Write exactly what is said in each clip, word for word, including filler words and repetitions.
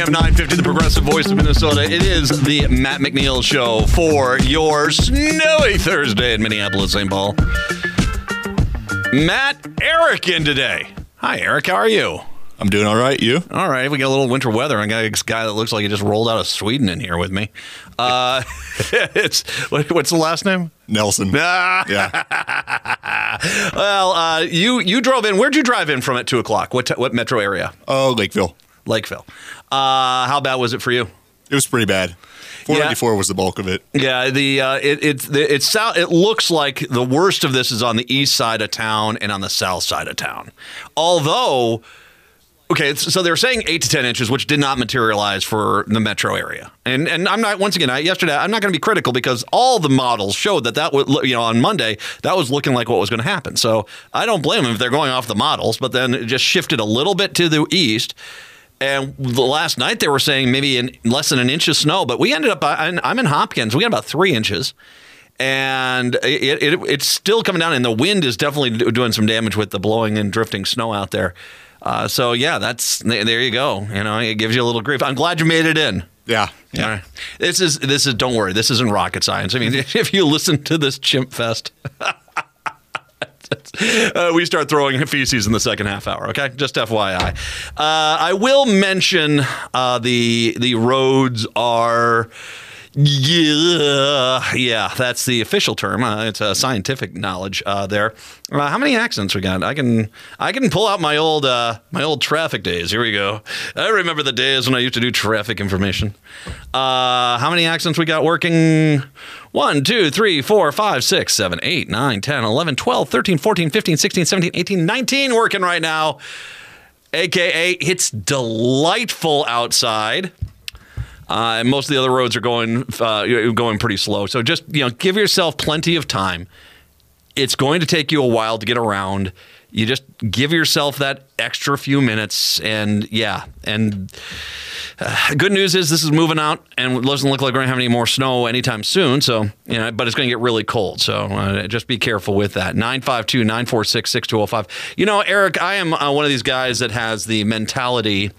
five, nine fifty, the Progressive Voice of Minnesota. It is the Matt McNeil Show for your snowy Thursday in Minneapolis, Saint Paul. Matt, Eric in today. Hi, Eric. How are you? I'm doing all right. You? All right. We got a little winter weather. I got a guy that looks like he just rolled out of Sweden in here with me. Uh, it's what, what's the last name? Nelson. Ah. Yeah. Well, uh, you you drove in. Where'd you drive in from at two o'clock? What t- what metro area? Oh, Lakeville. Lakeville. Uh, how bad was it for you? It was pretty bad. four ninety-four yeah. was the bulk of it. Yeah, the uh, it it the, it, sound, it looks like the worst of this is on the east side of town and on the south side of town. Although, okay, so they were saying eight to ten inches, which did not materialize for the metro area. And and I'm not once again I, yesterday I'm not going to be critical because all the models showed that that would you know on Monday that was looking like what was going to happen. So I don't blame them if they're going off the models, but then it just shifted a little bit to the east. And the last night they were saying maybe in less than an inch of snow, but we ended up, I'm in Hopkins, we got about three inches. And it, it, it's still coming down, and the wind is definitely doing some damage with the blowing and drifting snow out there. Uh, so, yeah, that's there you go. You know, it gives you a little grief. I'm glad you made it in. Yeah. Yeah. All right. This is, this is, don't worry, this isn't rocket science. I mean, if you listen to this chimp fest. Uh, we start throwing feces in the second half hour, okay? Just F Y I. Uh, I will mention uh, the the roads are, yeah, yeah, that's the official term. Uh, it's a scientific knowledge uh, there. Uh, how many accidents we got? I can I can pull out my old uh, my old traffic days. Here we go. I remember the days when I used to do traffic information. Uh, how many accidents we got working? one, two, three, four, five, six, seven, eight, nine, ten, eleven, twelve, thirteen, fourteen, fifteen, sixteen, seventeen, eighteen, nineteen working right now. A K A it's delightful outside. Uh, and most of the other roads are going uh, going pretty slow. So just you know, give yourself plenty of time. It's going to take you a while to get around. You just give yourself that extra few minutes, and yeah, and uh, good news is this is moving out, and it doesn't look like we're gonna have any more snow anytime soon. So, you know, but it's gonna get really cold. So uh, just be careful with that. nine five two, nine four six, six two zero five. You know, Eric, I am uh, one of these guys that has the mentality.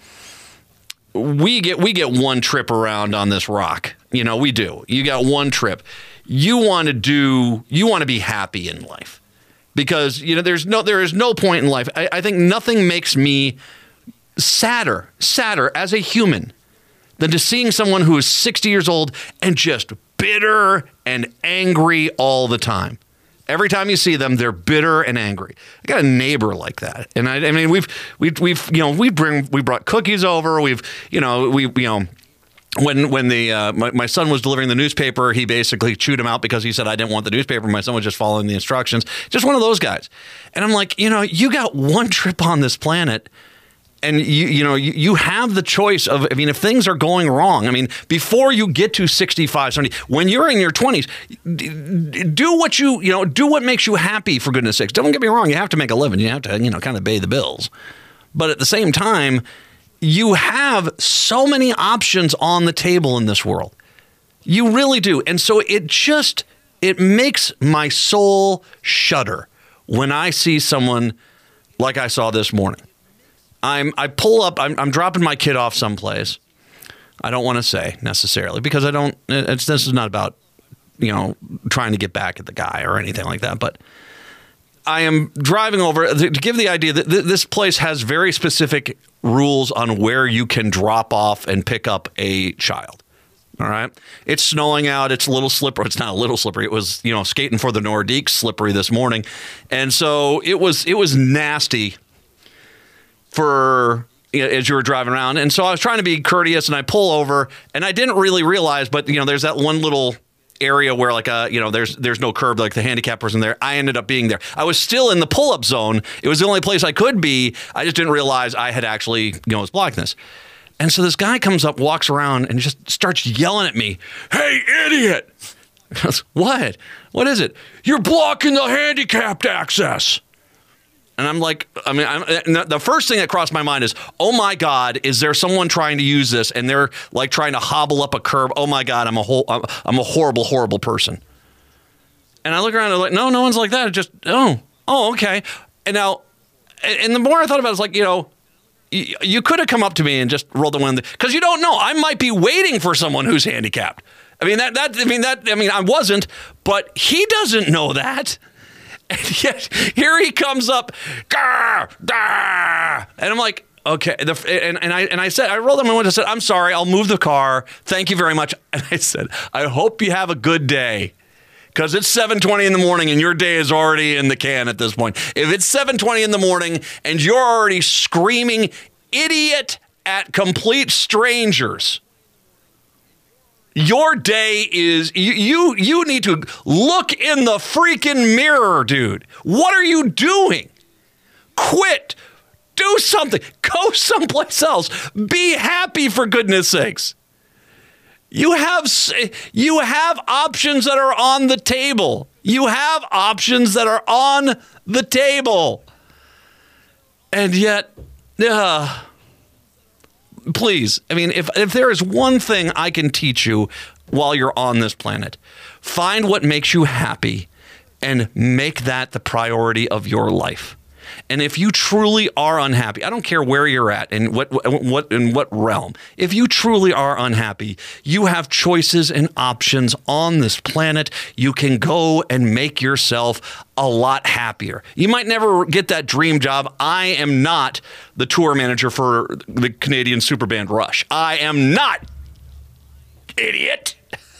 We get we get one trip around on this rock. You know, we do. You got one trip. You want to do. You want to be happy in life. Because, you know, there's no there is no point in life. I, I think nothing makes me sadder, sadder as a human than to seeing someone who is sixty years old and just bitter and angry all the time. Every time you see them, they're bitter and angry. I got a neighbor like that, and I, I mean, we've we've we've you know we bring we brought cookies over. We've you know we you know. When when the uh, my, my son was delivering the newspaper, he basically chewed him out because he said, I didn't want the newspaper. My son was just following the instructions. Just one of those guys. And I'm like, you know, you got one trip on this planet, and you you know, you, you have the choice of, I mean, if things are going wrong, I mean, before you get to sixty-five, seventy, when you're in your twenties, do what you, you know, do what makes you happy, for goodness sakes. Don't get me wrong. You have to make a living. You have to, you know, kind of pay the bills. But at the same time, you have so many options on the table in this world. You really do. And so it just, it makes my soul shudder when I see someone like I saw this morning. I'm, I pull up, I'm, I'm dropping my kid off someplace. I don't want to say necessarily because I don't, it's, this is not about, you know, trying to get back at the guy or anything like that. But I am driving over to give the idea that this place has very specific rules on where you can drop off and pick up a child. All right. It's snowing out. It's a little slippery. It's not a little slippery. It was, you know, skating for the Nordiques slippery this morning. And so it was, it was nasty for, you know, as you were driving around. And so I was trying to be courteous and I pull over and I didn't really realize, but you know, there's that one little area where like a, you know, there's there's no curb, like the handicap person there. I ended up being there. I was still in the pull-up zone. It was the only place I could be. I just didn't realize I had actually, you know, was blocking this. And so this guy comes up, walks around, and just starts yelling at me. Hey, idiot! I goes, what? What is it? You're blocking the handicapped access. And I'm like, I mean, I'm, the first thing that crossed my mind is, oh my God, is there someone trying to use this and they're like trying to hobble up a curb? Oh my God, I'm a whole, I'm a horrible, horrible person. And I look around and I'm like, no, no one's like that. It's just, oh, oh, okay. And now, and the more I thought about it, it's like, you know, you, you could have come up to me and just rolled the window, because you don't know. I might be waiting for someone who's handicapped. I mean that that I mean that I mean I wasn't, but he doesn't know that. And yet here he comes up, Gah, gah, and I'm like, okay. The, and, and I and I said, I rolled down my window and said, I'm sorry, I'll move the car. Thank you very much. And I said, I hope you have a good day. Because it's seven twenty in the morning and your day is already in the can at this point. If it's seven twenty in the morning and you're already screaming idiot at complete strangers, your day is, you, you, you need to look in the freaking mirror, dude. What are you doing? Quit. Do something. Go someplace else. Be happy, for goodness sakes. You have you have options that are on the table. You have options that are on the table. And yet, uh, please, I mean, if, if there is one thing I can teach you while you're on this planet, find what makes you happy and make that the priority of your life. And if you truly are unhappy, I don't care where you're at and what, what in what realm, if you truly are unhappy, you have choices and options on this planet. You can go and make yourself a lot happier. You might never get that dream job. I am not the tour manager for the Canadian superband Rush. I am not, idiot.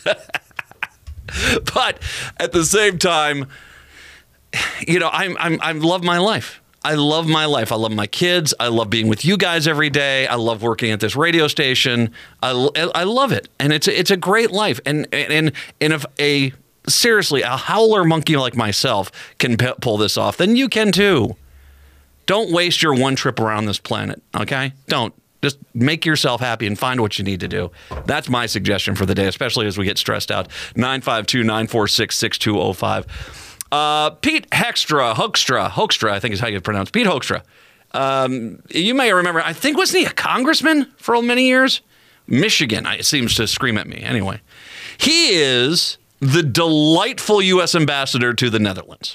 But at the same time, you know, I'm, I'm, I love my life. I love my life. I love my kids. I love being with you guys every day. I love working at this radio station. I, I love it. And it's, it's a great life. And, and, and if a, seriously, a howler monkey like myself can p- pull this off, then you can too. Don't waste your one trip around this planet. Okay? Don't. Just make yourself happy and find what you need to do. That's my suggestion for the day, especially as we get stressed out. nine five two, nine four six, six two zero five. Uh, Pete Hoekstra, Hoekstra, Hoekstra, I think is how you pronounce it. Pete Hoekstra. Um, you may remember, I think, wasn't he a congressman for many years? Michigan, it seems to scream at me. Anyway, he is the delightful U S ambassador to the Netherlands.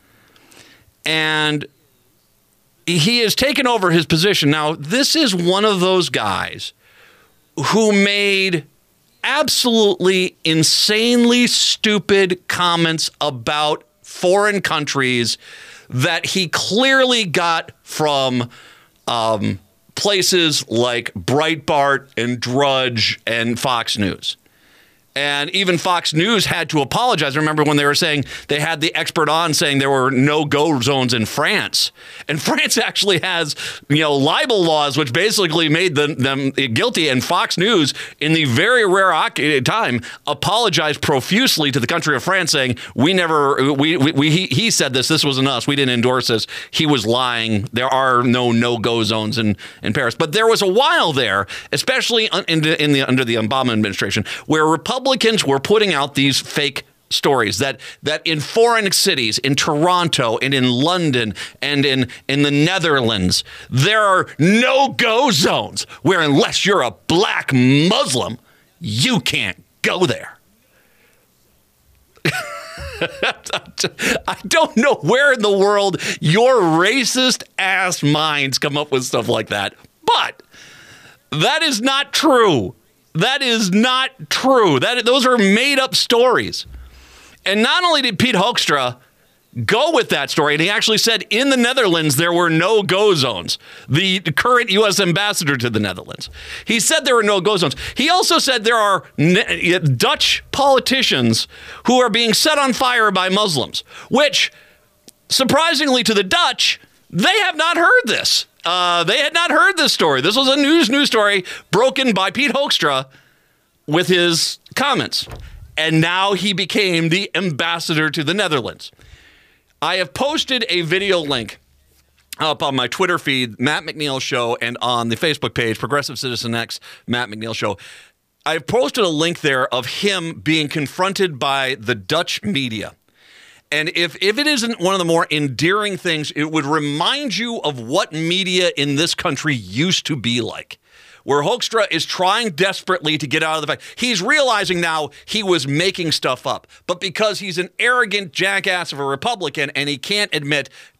And he has taken over his position. Now, this is one of those guys who made absolutely insanely stupid comments about foreign countries that he clearly got from um, places like Breitbart and Drudge and Fox News. And even Fox News had to apologize. Remember when they were saying they had the expert on saying there were no-go zones in France. And France actually has, you know, libel laws, which basically made them, them guilty. And Fox News, in the very rare time, apologized profusely to the country of France, saying, we never, we, we, we he, he said this, this wasn't us. We didn't endorse this. He was lying. There are no no-go zones in, in Paris. But there was a while there, especially in the, in the, under the Obama administration, where Republicans Republicans were putting out these fake stories that that in foreign cities, in Toronto and in London and in, in the Netherlands, there are no-go zones where unless you're a black Muslim, you can't go there. I don't know where in the world your racist ass minds come up with stuff like that, but that is not true. That is not true. That those are made up stories. And not only did Pete Hoekstra go with that story, and he actually said in the Netherlands there were no-go zones, the current U S ambassador to the Netherlands. He said there were no-go zones. He also said there are Dutch politicians who are being set on fire by Muslims, which, surprisingly to the Dutch, they have not heard this. Uh, they had not heard this story. This was a news news story broken by Pete Hoekstra with his comments. And now he became the ambassador to the Netherlands. I have posted a video link up on my Twitter feed, Matt McNeil Show, and on the Facebook page, Progressive Citizen X, Matt McNeil Show. I've posted a link there of him being confronted by the Dutch media. And if, if it isn't one of the more endearing things, it would remind you of what media in this country used to be like, where Hoekstra is trying desperately to get out of the fact. He's realizing now he was making stuff up. But because he's an arrogant jackass of a Republican and he can't admit,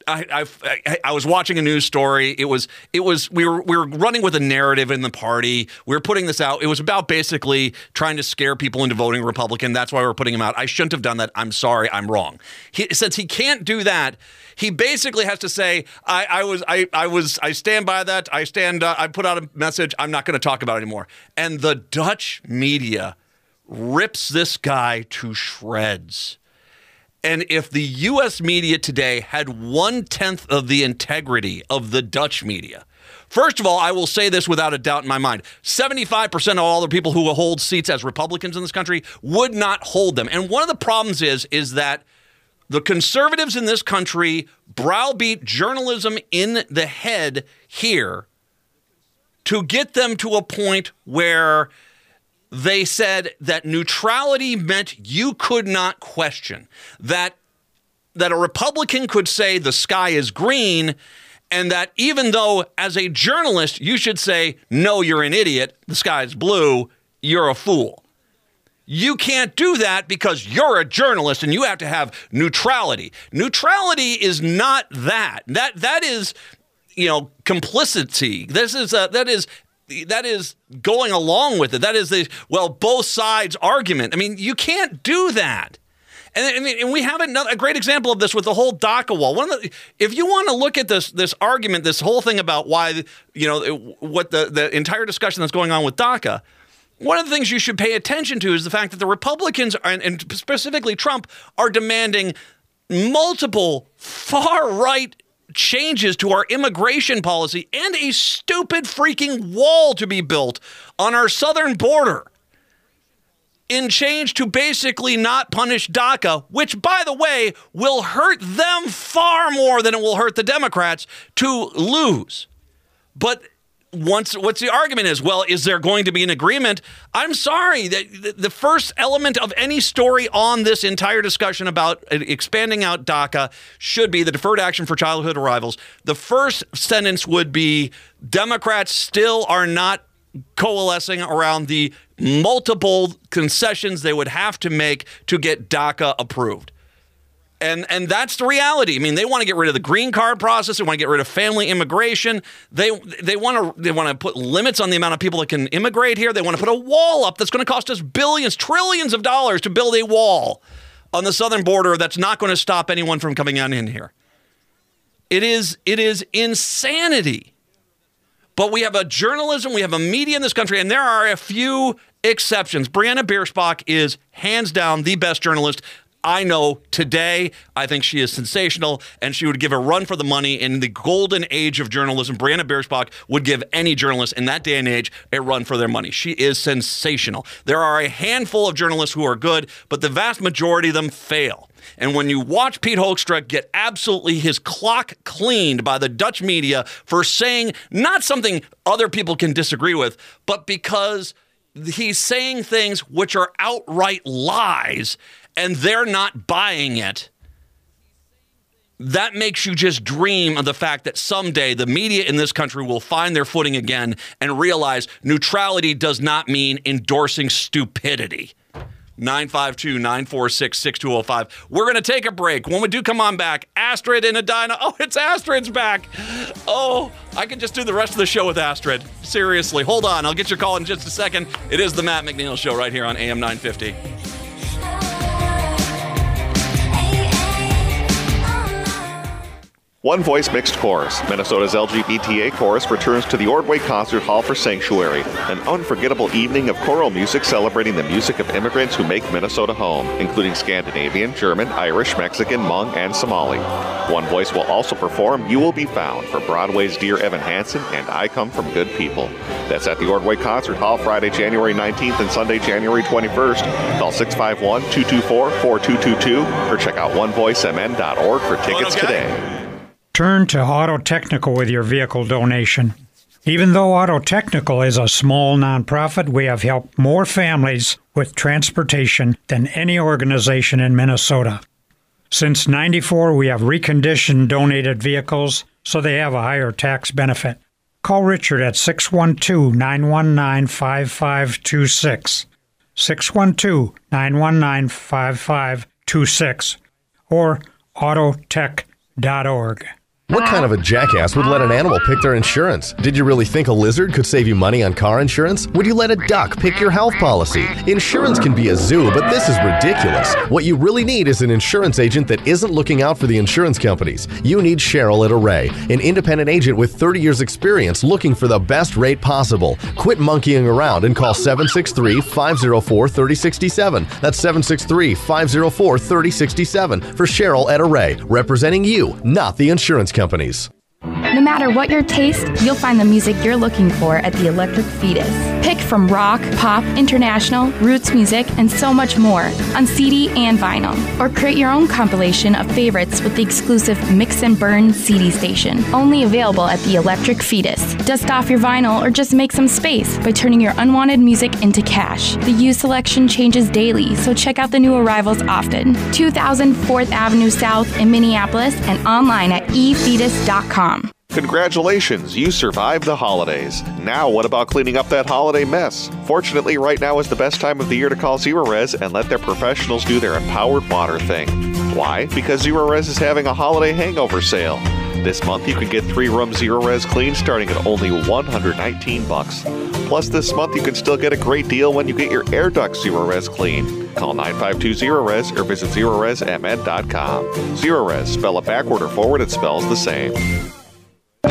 I, I I was watching a news story. It was it was we were we were running with a narrative in the party. We were putting this out. It was about basically trying to scare people into voting Republican. That's why we were putting him out. I shouldn't have done that. I'm sorry. I'm wrong. He, since he can't do that, he basically has to say, I, I was I I was I stand by that. I stand. Uh, I put out a message. I'm not going to talk about it anymore. And the Dutch media rips this guy to shreds. And if the U S media today had one-tenth of the integrity of the Dutch media, first of all, I will say this without a doubt in my mind, seventy-five percent of all the people who hold seats as Republicans in this country would not hold them. And one of the problems is, is that the conservatives in this country browbeat journalism in the head here to get them to a point where they said that neutrality meant you could not question, that that a Republican could say the sky is green, and that even though as a journalist you should say, no, you're an idiot, the sky is blue, you're a fool. You can't do that because you're a journalist and you have to have neutrality. Neutrality is not that. That that is, you know, complicity. This is a, that is That is going along with it. That is the, well, both sides argument. I mean, you can't do that. And I mean, and we have another, a great example of this with the whole DACA wall. One of the, if you want to look at this this argument, this whole thing about why, you know, what the, the entire discussion that's going on with DACA, one of the things you should pay attention to is the fact that the Republicans, are, and specifically Trump, are demanding multiple far-right changes to our immigration policy and a stupid freaking wall to be built on our southern border in change to basically not punish DACA, which, by the way, will hurt them far more than it will hurt the Democrats to lose. But once, what's the argument is, well, is there going to be an agreement? I'm sorry, that the first element of any story on this entire discussion about expanding out DACA should be the Deferred Action for Childhood Arrivals. The first sentence would be Democrats still are not coalescing around the multiple concessions they would have to make to get DACA approved. And and that's the reality. I mean, they want to get rid of the green card process. They want to get rid of family immigration. They they want to they want to put limits on the amount of people that can immigrate here. They want to put a wall up that's going to cost us billions, trillions of dollars to build a wall on the southern border that's not going to stop anyone from coming on in here. It is it is insanity. But we have a journalism, we have a media in this country, and there are a few exceptions. Brianna Bierschbach is hands down the best journalist I know today. I think she is sensational, and she would give a run for the money in the golden age of journalism. Brianna Bierschbach would give any journalist in that day and age a run for their money. She is sensational. There are a handful of journalists who are good, but the vast majority of them fail. And when you watch Pete Hoekstra get absolutely his clock cleaned by the Dutch media for saying not something other people can disagree with, but because he's saying things which are outright lies, and they're not buying it, that makes you just dream of the fact that someday the media in this country will find their footing again and realize neutrality does not mean endorsing stupidity. nine five two, nine four six, six two zero five. We're going to take a break. When we do come on back, Astrid in Edina. Oh, it's Astrid's back. Oh, I could just do the rest of the show with Astrid. Seriously. Hold on. I'll get your call in just a second. It is the Matt McNeil Show right here on A M nine fifty. One Voice Mixed Chorus, Minnesota's L G B T A chorus, returns to the Ordway Concert Hall for Sanctuary, an unforgettable evening of choral music celebrating the music of immigrants who make Minnesota home, including Scandinavian, German, Irish, Mexican, Hmong, and Somali. One Voice will also perform You Will Be Found for Broadway's Dear Evan Hansen and I Come From Good People. That's at the Ordway Concert Hall Friday, January nineteenth and Sunday, January twenty-first. Call six five one, two two four, four two two two or check out one voice m n dot org for tickets okay. today. Turn to Auto Technical with your vehicle donation. Even though Auto Technical is a small nonprofit, we have helped more families with transportation than any organization in Minnesota. Since ninety-four, we have reconditioned donated vehicles so they have a higher tax benefit. Call Richard at six one two, nine one nine, five five two six, six one two, nine one nine, five five two six, or autotech dot org. What kind of a jackass would let an animal pick their insurance? Did you really think a lizard could save you money on car insurance? Would you let a duck pick your health policy? Insurance can be a zoo, but this is ridiculous. What you really need is an insurance agent that isn't looking out for the insurance companies. You need Cheryl at Array, an independent agent with thirty years experience looking for the best rate possible. Quit monkeying around and call seven six three, five zero four, three zero six seven. That's seven six three, five zero four, three zero six seven for Cheryl at Array, representing you, not the insurance companies. No matter what your taste, you'll find the music you're looking for at the Electric Fetus. Pick from rock, pop, international, roots music, and so much more on C D and vinyl. Or create your own compilation of favorites with the exclusive Mix and Burn C D station. Only available at the Electric Fetus. Dust off your vinyl or just make some space by turning your unwanted music into cash. The used selection changes daily, so check out the new arrivals often. two thousand fourth Avenue South in Minneapolis and online at e fetus dot com. Congratulations, you survived the holidays. Now what about cleaning up that holiday mess? Fortunately, right now is the best time of the year to call Zerorez and let their professionals do their empowered water thing. Why? Because Zerorez is having a holiday hangover sale. This month you can get three rooms Zerorez clean starting at only one hundred nineteen bucks. Plus this month you can still get a great deal when you get your air ducts Zerorez clean. Call nine five two Zerorez or visit Zerorez M N dot com. Zerorez, spell it backward or forward, it spells the same. A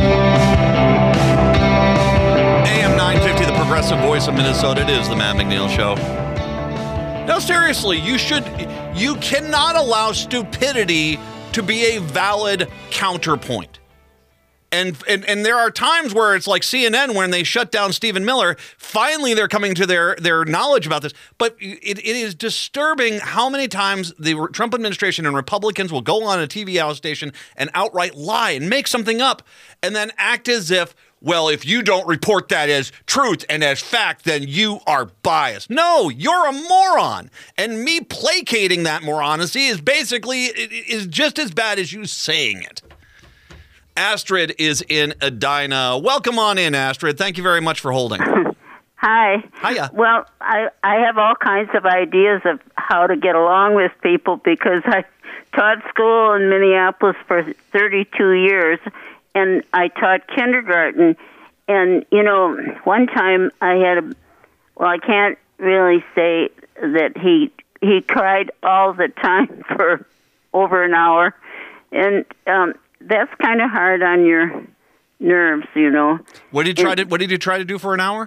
M nine fifty, the progressive voice of Minnesota. It is the Matt McNeil Show. No, seriously, you should, you cannot allow stupidity to be a valid counterpoint. And, and and there are times where it's like C N N when they shut down Stephen Miller. Finally, they're coming to their, their knowledge about this. But it, it is disturbing how many times the Trump administration and Republicans will go on a T V house station and outright lie and make something up and then act as if, well, if you don't report that as truth and as fact, then you are biased. No, you're a moron. And me placating that moronity is basically is just as bad as you saying it. Astrid is in Edina. Welcome on in, Astrid. Thank you very much for holding. Hi. Hiya. Well, I, I have all kinds of ideas of how to get along with people because I taught school in Minneapolis for thirty-two years, and I taught kindergarten. And, you know, one time I had a, well, I can't really say that he he cried all the time for over an hour. And um that's kind of hard on your nerves, you know. What did you try to What did you try to do for an hour?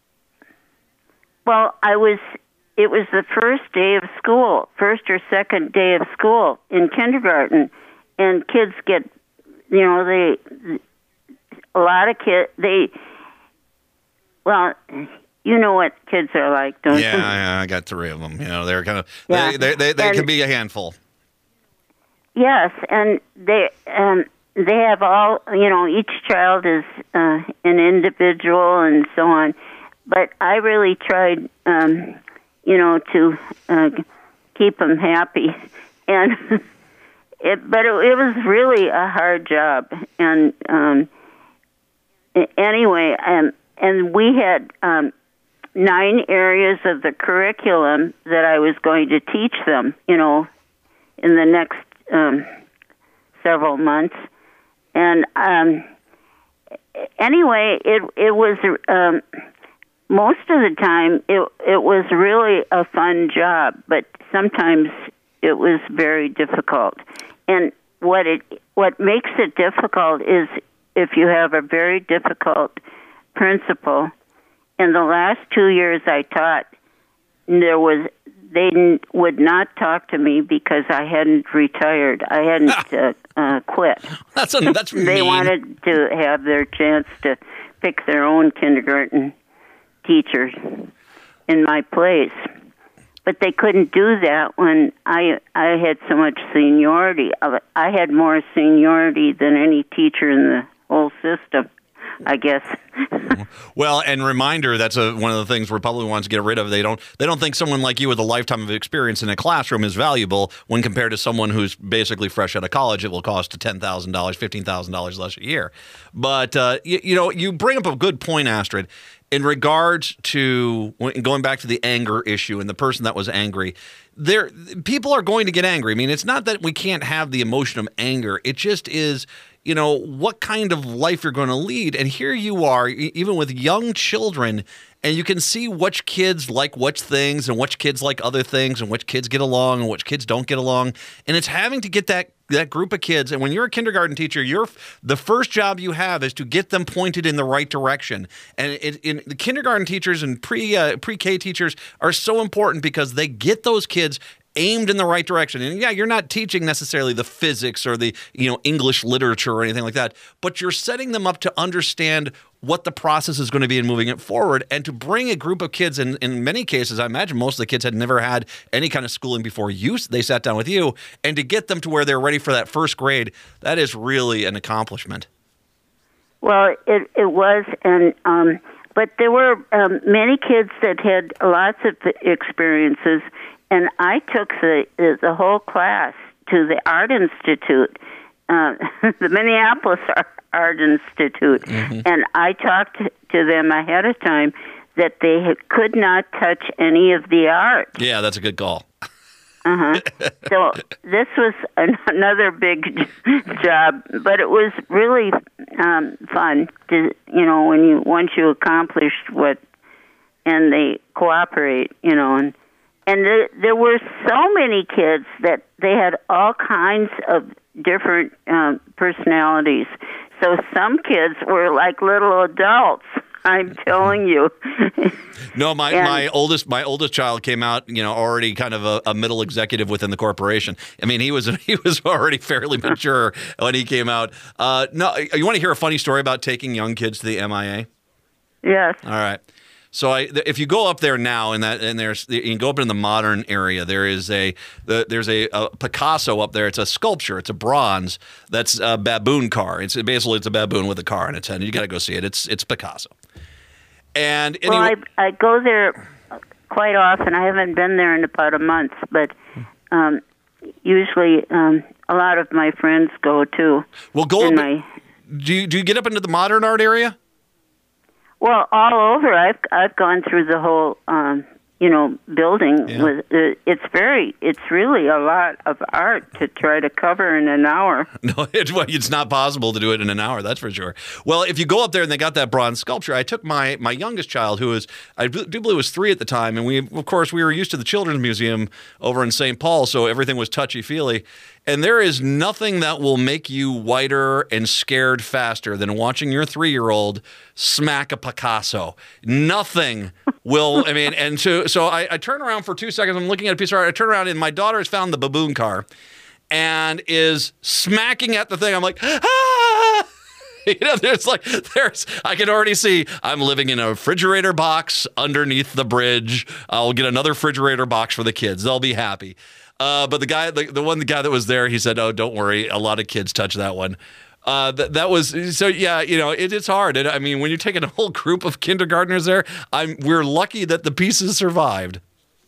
Well, I was. It was the first day of school, first or second day of school in kindergarten, and kids get, you know, they a lot of kids they. Well, you know what kids are like, don't yeah, you? Yeah, I got three of them. You know, they're kind of Yeah. they they they, they And- can be a handful. Yes, and they um, they have all, you know, each child is uh, an individual and so on. But I really tried, um, you know, to uh, keep them happy. And it, but it, it was really a hard job. And um, anyway, um, and we had um, nine areas of the curriculum that I was going to teach them, you know, in the next Um, several months, and um, anyway, it it was um, most of the time it it was really a fun job, but sometimes it was very difficult. And what it what makes it difficult is if you have a very difficult principal. In the last two years I taught, there was. They n- would not talk to me because I hadn't retired. I hadn't uh, uh, quit. That's a, that's They mean. wanted to have their chance to pick their own kindergarten teachers in my place. But they couldn't do that when I I had so much seniority. I had more seniority than any teacher in the whole system, I guess. Well, and reminder, that's a, one of the things Republican wants to get rid of. They don't they don't think someone like you with a lifetime of experience in a classroom is valuable when compared to someone who's basically fresh out of college. It will cost ten thousand dollars, fifteen thousand dollars less a year. But, uh, you, you know, you bring up a good point, Astrid, in regards to going back to the anger issue and the person that was angry. There, people are going to get angry. I mean, it's not that we can't have the emotion of anger. It just is, you know, what kind of life you're going to lead. And here you are, even with young children, and you can see which kids like which things and which kids like other things and which kids get along and which kids don't get along. And it's having to get that that group of kids. And when you're a kindergarten teacher, you're the first job you have is to get them pointed in the right direction. And it, in the kindergarten teachers and pre uh, pre-K teachers are so important because they get those kids aimed in the right direction. And yeah, you're not teaching necessarily the physics or the, you know, English literature or anything like that, but you're setting them up to understand what the process is going to be in moving it forward, and to bring a group of kids, in, in many cases, I imagine most of the kids had never had any kind of schooling before you, they sat down with you, and to get them to where they're ready for that first grade, that is really an accomplishment. Well, it, it was, and um, but there were um, many kids that had lots of experiences, and I took the the whole class to the Art Institute, uh, the Minneapolis Art, Art Institute, mm-hmm. and I talked to them ahead of time that they had, could not touch any of the art. Yeah, that's a good call. Uh-huh. So this was an, another big job, but it was really um, fun to, you know, when you once you accomplished what, and they cooperate, you know, and and the, there were so many kids that they had all kinds of different um, personalities. So some kids were like little adults. I'm telling you. No, my, and, my oldest my oldest child came out, you know, already kind of a, a middle executive within the corporation. I mean, he was he was already fairly mature when he came out. Uh, no, you want to hear a funny story about taking young kids to the M I A? Yes. All right. So I, if you go up there now, and that, and there's, you can go up in the modern area. There is a, the, there's a, a Picasso up there. It's a sculpture. It's a bronze. That's a baboon car. It's basically it's a baboon with a car in its head. You got to go see it. It's it's Picasso. And anyway, well, I I go there quite often. I haven't been there in about a month, but um, usually um, a lot of my friends go too. Well, go. Up, my, do you do you get up into the modern art area? Well, all over. I've I've gone through the whole, um, you know, building. Yeah. With uh, it's very, it's really a lot of art to try to cover in an hour. No, it, well, it's not possible to do it in an hour. That's for sure. Well, if you go up there and they got that bronze sculpture, I took my my youngest child, who was I do believe was three at the time, and we of course we were used to the Children's Museum over in Saint Paul, so everything was touchy feely. And there is nothing that will make you whiter and scared faster than watching your three-year-old smack a Picasso. Nothing will, I mean, and so, so I, I turn around for two seconds. I'm looking at a piece of art. I turn around, and my daughter has found the baboon car and is smacking at the thing. I'm like, ah! You know, there's like, there's, I can already see I'm living in a refrigerator box underneath the bridge. I'll get another refrigerator box for the kids. They'll be happy. Uh, but the guy, the, the one the guy that was there, he said, "Oh, don't worry. A lot of kids touch that one." Uh, that that was so. Yeah, you know, it, it's hard. And I mean, when you're taking a whole group of kindergartners there, I'm we're lucky that the pieces survived.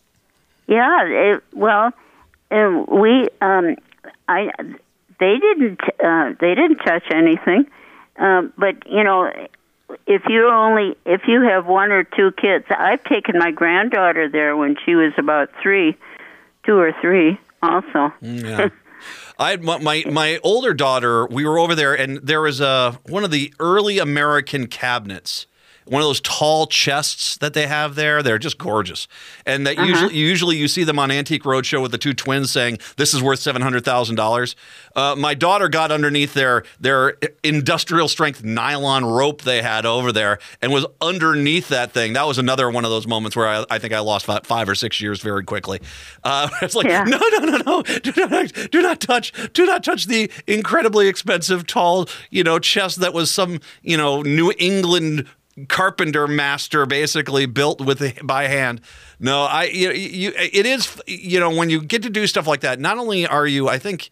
Yeah. It, well, uh, we, um, I, they didn't, uh, they didn't touch anything. Uh, but you know, if you only, if you have one or two kids, I've taken my granddaughter there when she was about three. Two or three, also. Yeah. I had my my older daughter. We were over there, and there was a one of the early American cabinets, one of those tall chests that they have there. They're just gorgeous, and that uh-huh. usually usually you see them on Antique Roadshow with the two twins saying this is worth seven hundred thousand uh, dollars. My daughter got underneath their their industrial strength nylon rope they had over there and was underneath that thing. That was another one of those moments where I, I think I lost five, five or six years very quickly. Uh, it's like yeah. no no no no do not do not touch do not touch the incredibly expensive tall you know chest that was some you know New England carpenter master basically built with by hand. No, I you, you it is you know when you get to do stuff like that, not only are you I think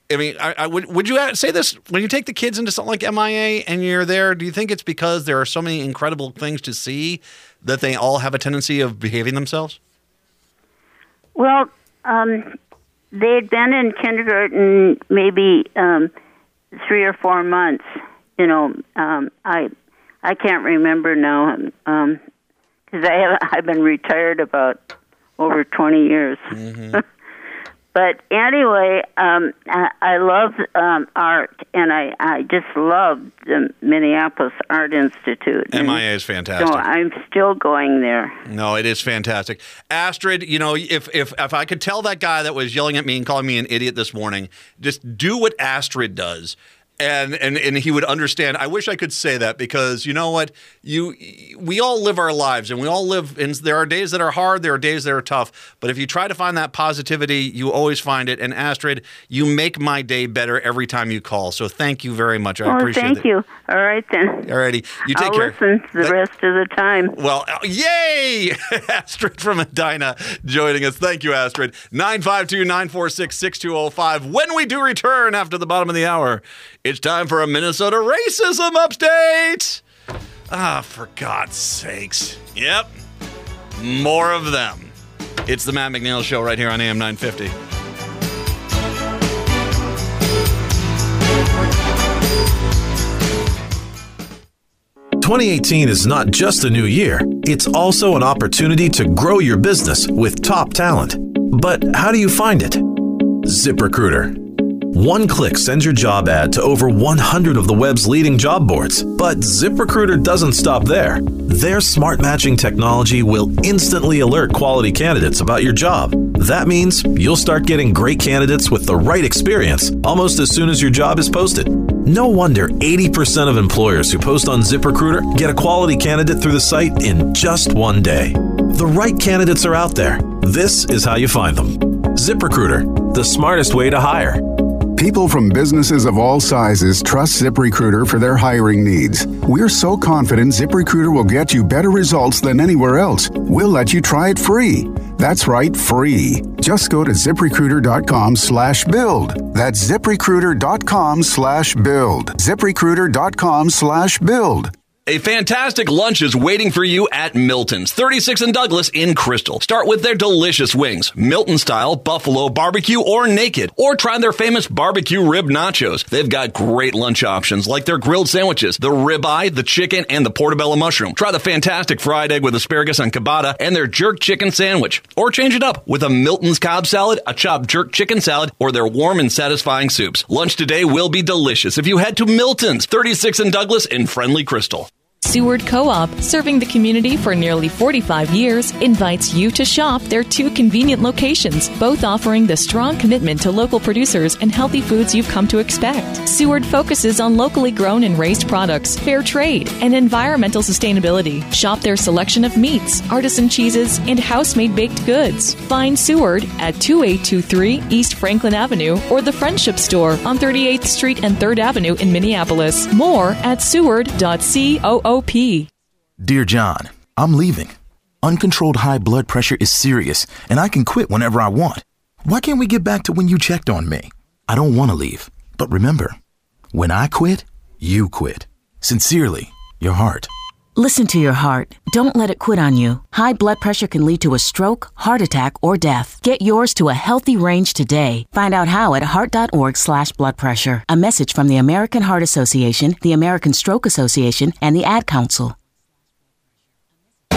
I mean, I, I would would you say this when you take the kids into something like M I A and you're there? Do you think it's because there are so many incredible things to see that they all have a tendency of behaving themselves? Well, um, they had been in kindergarten maybe um, three or four months. You know, um, I I can't remember now because um, I have I've been retired about over twenty years. Mm-hmm. But anyway, um, I, I love um, art, and I, I just love the Minneapolis Art Institute. M I A is fantastic. So I'm still going there. No, it is fantastic. Astrid, you know, if, if if I could tell that guy that was yelling at me and calling me an idiot this morning, just do what Astrid does. And, and and he would understand. I wish I could say that because you know what, you we all live our lives and we all live. And there are days that are hard, there are days that are tough. But if you try to find that positivity, you always find it. And Astrid, you make my day better every time you call. So thank you very much. I oh, appreciate it. Thank you. All right then. All righty, you take I'll care. Listen the Th- rest of the time. Well, yay, Astrid from Edina joining us. Thank you, Astrid. nine five two, nine four six, six two zero five. When we do return after the bottom of the hour, it's time for a Minnesota racism update. Ah, for God's sakes. Yep. More of them. It's the Matt McNeil Show right here on A M nine fifty. twenty eighteen is not just a new year. It's also an opportunity to grow your business with top talent. But how do you find it? ZipRecruiter. One click sends your job ad to over one hundred of the web's leading job boards. But ZipRecruiter doesn't stop there. Their smart matching technology will instantly alert quality candidates about your job. That means you'll start getting great candidates with the right experience almost as soon as your job is posted. No wonder eighty percent of employers who post on ZipRecruiter get a quality candidate through the site in just one day. The right candidates are out there. This is how you find them. ZipRecruiter, the smartest way to hire. People from businesses of all sizes trust ZipRecruiter for their hiring needs. We're so confident ZipRecruiter will get you better results than anywhere else. We'll let you try it free. That's right, free. Just go to ZipRecruiter.com slash build. That's ZipRecruiter.com slash build. ZipRecruiter.com slash build. A fantastic lunch is waiting for you at Milton's, thirty-six and Douglas in Crystal. Start with their delicious wings, Milton style, buffalo, barbecue, or naked. Or try their famous barbecue rib nachos. They've got great lunch options like their grilled sandwiches, the ribeye, the chicken, and the portobello mushroom. Try the fantastic fried egg with asparagus and ciabatta and their jerk chicken sandwich. Or change it up with a Milton's Cobb salad, a chopped jerk chicken salad, or their warm and satisfying soups. Lunch today will be delicious if you head to Milton's, thirty-six and Douglas in friendly Crystal. Seward Co-op, serving the community for nearly forty-five years, invites you to shop their two convenient locations, both offering the strong commitment to local producers and healthy foods you've come to expect. Seward focuses on locally grown and raised products, fair trade, and environmental sustainability. Shop their selection of meats, artisan cheeses, and house-made baked goods. Find Seward at two eight two three East Franklin Avenue or the Friendship Store on thirty-eighth Street and third Avenue in Minneapolis. More at seward dot coop. Dear John, I'm leaving. Uncontrolled high blood pressure is serious, and I can quit whenever I want. Why can't we get back to when you checked on me? I don't want to leave, but remember, when I quit, you quit. Sincerely, your heart. Listen to your heart. Don't let it quit on you. High blood pressure can lead to a stroke, heart attack, or death. Get yours to a healthy range today. Find out how at heart.org slash blood pressure. A message from the American Heart Association, the American Stroke Association, and the Ad Council. A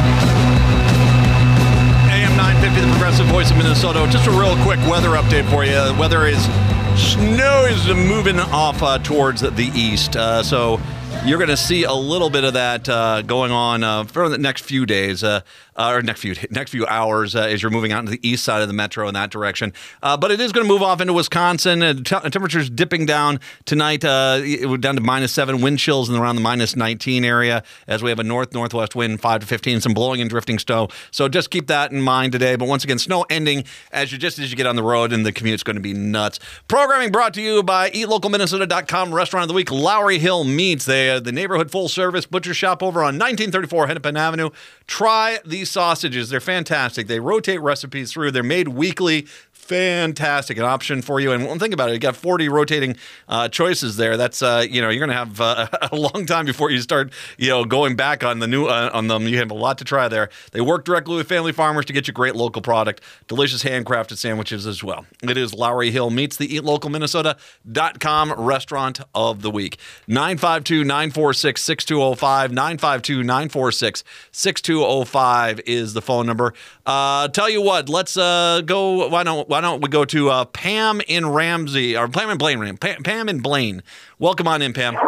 M nine fifty, the Progressive Voice of Minnesota. Just a real quick weather update for you. The weather is, snow is moving off uh, towards the east. Uh, so you're going to see a little bit of that uh, going on uh, for the next few days, uh, uh, or next few next few hours uh, as you're moving out into the east side of the metro in that direction. Uh, but it is going to move off into Wisconsin. Uh, t- temperatures dipping down tonight, uh, it went down to minus seven, wind chills in around the minus nineteen area as we have a north-northwest wind, five to fifteen, some blowing and drifting snow. So just keep that in mind today. But once again, snow ending as you just as you get on the road, and the commute's going to be nuts. Programming brought to you by eat local minnesota dot com, Restaurant of the Week, Lowry Hill Meats. They uh, the neighborhood full-service butcher shop over on nineteen thirty-four Hennepin Avenue. Try these sausages. They're fantastic. They rotate recipes through. They're made weekly. fantastic an option for you. And think about it, you got forty rotating uh, choices there. That's uh, you know, you're going to have uh, a long time before you start, you know, going back on the new uh, on them. You have a lot to try there. They work directly with family farmers to get you great local product, delicious handcrafted sandwiches as well. It is Lowry Hill Meats, the eat local minnesota dot com restaurant of the week. nine five two, nine four six, six two zero five, nine five two, nine four six, six two zero five is the phone number. Uh, tell you what, let's uh, go. Why don't why don't we go to uh, Pam in Ramsey or Pam in Blaine? Pam, Pam in Blaine. Welcome on in, Pam.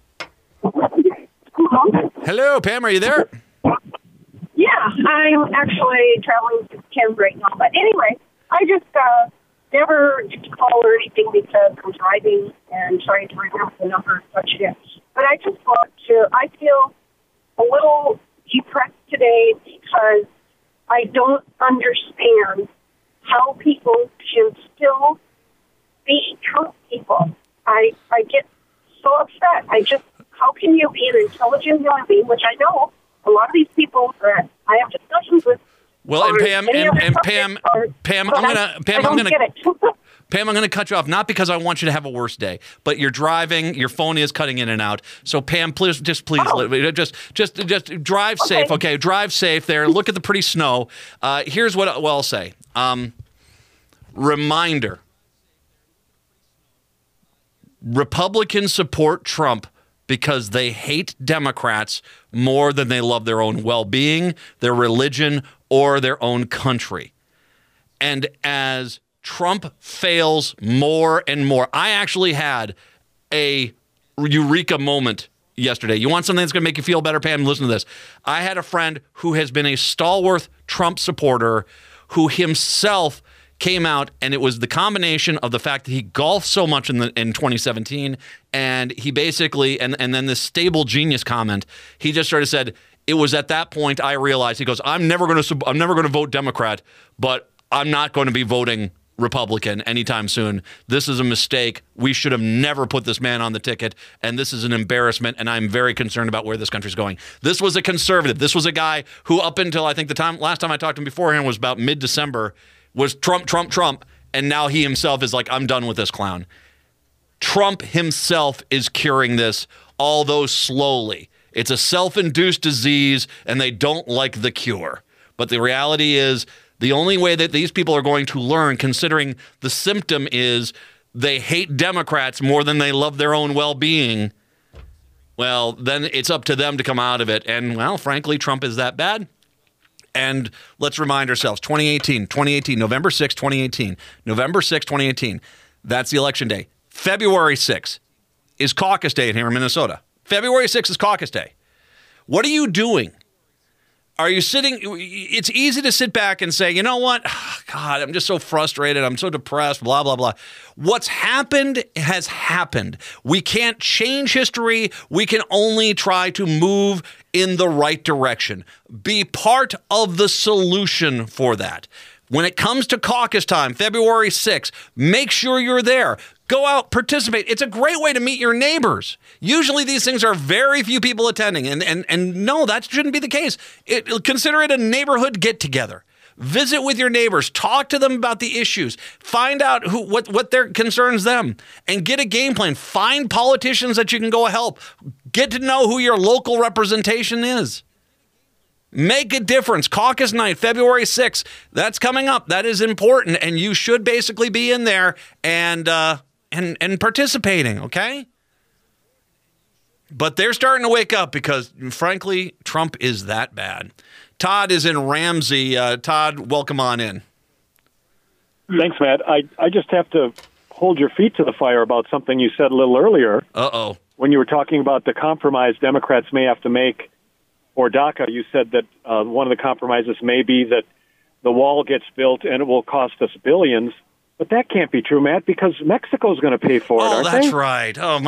Hello, Pam. Are you there? Yeah, I'm actually traveling to Canada right now. But anyway, I just uh, never get to call or anything because I'm driving and trying to remember the number such it is. But I just want to. I feel a little depressed today because I don't understand how people can still be Trump people. I I get so upset. I just, how can you be an intelligent human being, which I know a lot of these people that I have discussions with. Well, and Pam, and, and Pam, are, Pam, I'm gonna, I, Pam, I I'm gonna, get it. Pam, I'm gonna cut you off, not because I want you to have a worse day, but you're driving, your phone is cutting in and out. So, Pam, please, just please, oh. just, just, just drive okay. safe, okay? Drive safe there. Look at the pretty snow. Uh, here's what well, I'll say. Um, reminder: Republicans support Trump because they hate Democrats more than they love their own well-being, their religion, or their own country. And as Trump fails more and more, I actually had a eureka moment yesterday. You want something that's going to make you feel better, Pam? Listen to this. I had a friend who has been a stalwart Trump supporter who himself came out, and it was the combination of the fact that he golfed so much in the in twenty seventeen, and he basically, and, and then this stable genius comment, he just sort of said, it was at that point I realized, he goes, I'm never going to I'm never going to vote Democrat, but I'm not going to be voting Republican anytime soon. This is a mistake. We should have never put this man on the ticket, and this is an embarrassment, and I'm very concerned about where this country's going. This was a conservative. This was a guy who, up until I think the time last time I talked to him beforehand was about mid-December, was Trump, Trump, Trump, and now he himself is like, I'm done with this clown. Trump himself is curing this, although slowly. It's a self-induced disease, and they don't like the cure. But the reality is, the only way that these people are going to learn, considering the symptom is they hate Democrats more than they love their own well-being, well, then it's up to them to come out of it. And, well, frankly, Trump is that bad. And let's remind ourselves, twenty eighteen, twenty eighteen, November sixth, twenty eighteen, November sixth, twenty eighteen, that's the election day. February sixth is caucus day here in Minnesota. February sixth is caucus day. What are you doing? Are you sitting? It's easy to sit back and say, you know what? God, I'm just so frustrated. I'm so depressed, blah, blah, blah. What's happened has happened. We can't change history. We can only try to move in the right direction. Be part of the solution for that. When it comes to caucus time, February sixth, make sure you're there. Go out, participate. It's a great way to meet your neighbors. Usually these things are very few people attending, and and and no, that shouldn't be the case. It, consider it a neighborhood get-together. Visit with your neighbors. Talk to them about the issues. Find out who what, what their concerns them, and get a game plan. Find politicians that you can go help. Get to know who your local representation is. Make a difference. Caucus night, February sixth. That's coming up. That is important, and you should basically be in there and uh, and and participating. Okay. But they're starting to wake up because, frankly, Trump is that bad. Todd is in Ramsey. Uh, Todd, welcome on in. Thanks, Matt. I I just have to hold your feet to the fire about something you said a little earlier. Uh oh. When you were talking about the compromise Democrats may have to make. Or DACA, you said that uh, one of the compromises may be that the wall gets built and it will cost us billions. But that can't be true, Matt, because Mexico's going to pay for it, oh, aren't that's they? right. Oh, my God.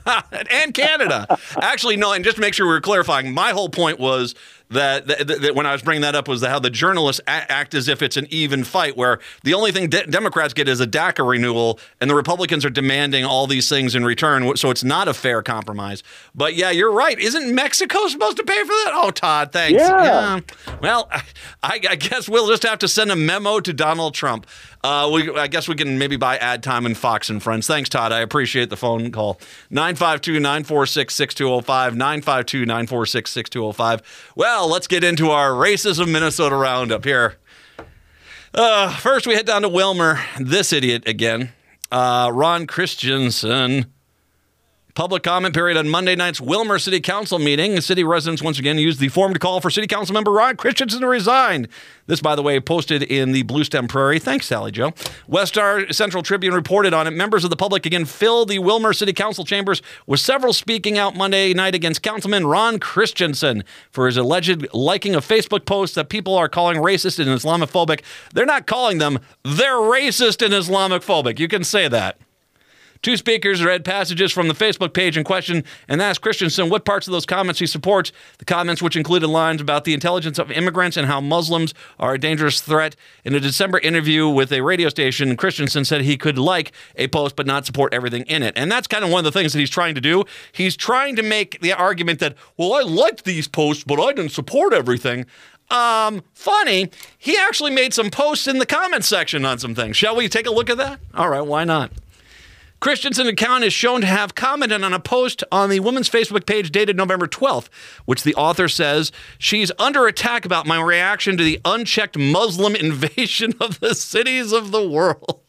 and Canada. Actually, no, and just to make sure we were clarifying, my whole point was that, that, that when I was bringing that up was that how the journalists a- act as if it's an even fight, where the only thing de- Democrats get is a DACA renewal, and the Republicans are demanding all these things in return, so it's not a fair compromise. But yeah, you're right. Isn't Mexico supposed to pay for that? Oh, Todd, thanks. Yeah. yeah. Well, I, I guess we'll just have to send a memo to Donald Trump. Uh, we, I guess we can maybe buy ad time in Fox and Friends. Thanks, Todd. I appreciate the phone call. nine five two, nine four six, six two zero five, nine five two, nine four six, six two zero five. Well, let's get into our Racism Minnesota Roundup here. Uh, first, we head down to Willmar. This idiot again. Uh, Ron Christensen. Public comment period on Monday night's Willmar City Council meeting. City residents once again used the form to call for City Council member Ron Christensen to resign. This, by the way, posted in the Blue Stem Prairie. Thanks, Sally Joe. West Star Central Tribune reported on it. Members of the public again filled the Willmar City Council chambers, with several speaking out Monday night against Councilman Ron Christensen for his alleged liking of Facebook posts that people are calling racist and Islamophobic. They're not calling them. They're racist and Islamophobic. You can say that. Two speakers read passages from the Facebook page in question and asked Christensen what parts of those comments he supports. The comments, which included lines about the intelligence of immigrants and how Muslims are a dangerous threat. In a December interview with a radio station, Christensen said he could like a post but not support everything in it. And that's kind of one of the things that he's trying to do. He's trying to make the argument that, well, I liked these posts, but I didn't support everything. Um, funny, he actually made some posts in the comments section on some things. Shall we take a look at that? All right, why not? Christensen's account is shown to have commented on a post on the woman's Facebook page dated November twelfth, which the author says she's under attack about my reaction to the unchecked Muslim invasion of the cities of the world.